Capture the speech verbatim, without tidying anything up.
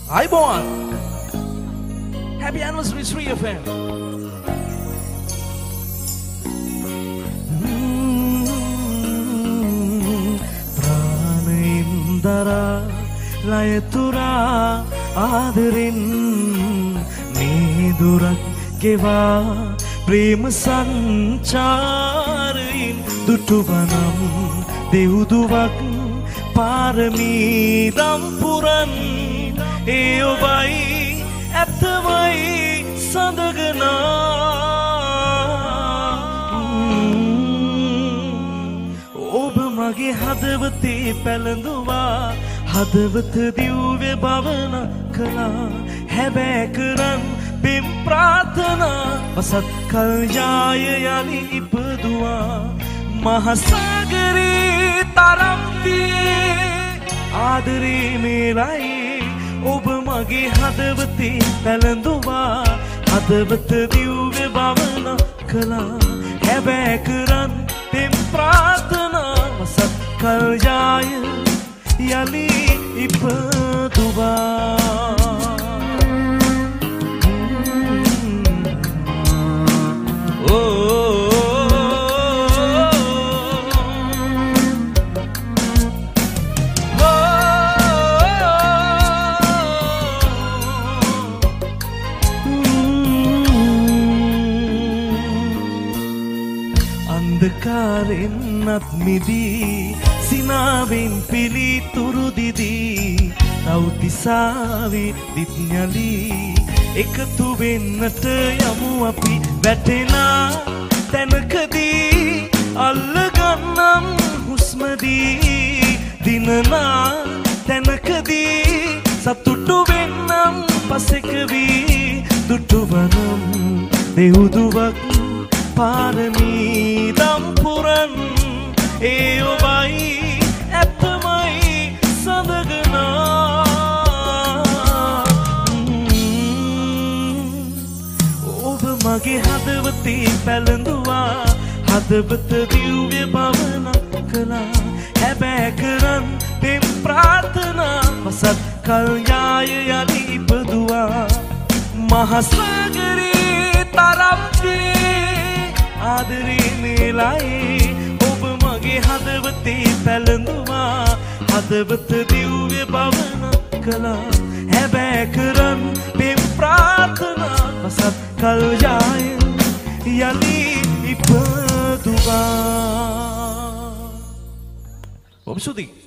අයිබෝන් happy anniversary three F M प्राणेंदरा लयतुरा आदरिन नीदुरक केवा प्रेम संचारिन दुटुवनम देवुदुवक පාරමී දම්පුරන් ඒ ඔබයි ඇත්තමයි සඳගනා ඔබ මගේ හදවතේ පැළඳුවා හදවත දිව්‍ය භවන කළා හැබෑ කරන් බිම් ප්‍රාර්ථනා වසත් කල් යාය යලි ඉපදුවා මහසාගරේ තරම් ආදරේ මේලයි ඔබ මගේ හදවතේ පැළඳුවා හදවත දිව්‍ය භවන කළා හැබෑ කරන් දෙම් ප්‍රාර්ථනා වසත් කල් යාය යලි ඉපදුවා අන්ධකාරෙන්නත් මිදී සිනාවෙන් පිළිතුරු දිදී තව්තිසාවේ දිත්ඥලි එකතු වෙන්නට යමු අපි වැටෙනා තැනකදී අල්ලගන්නම් හුස්මදී දිනනා තැනකදී සතුටු වෙන්නම් පසෙකවී දුටුවනම් දෙවුදුවක් පාරමී දම්පුරන් ඒ ඔබයි ඇත්තමයි සඳගනා ඔබ මගේ හදවතේ පැළඳුවා හදවත දිව්‍ය භවන කළා හැබෑ කරන් පෙම් ප්‍රාර්ථනා වසත් කල් යාය යලි ඉපදුවා මහසාගරේ තරම් ආදරේ මේලයි ඔබ මගේ හදවතේ පැළඳුවා හදවත දිව්‍ය භවන කළා හැබෑ කරන් පෙම් ප්‍රාර්ථනා වසත් කල් යාය යලි ඉපදුවා ඔබ සුදී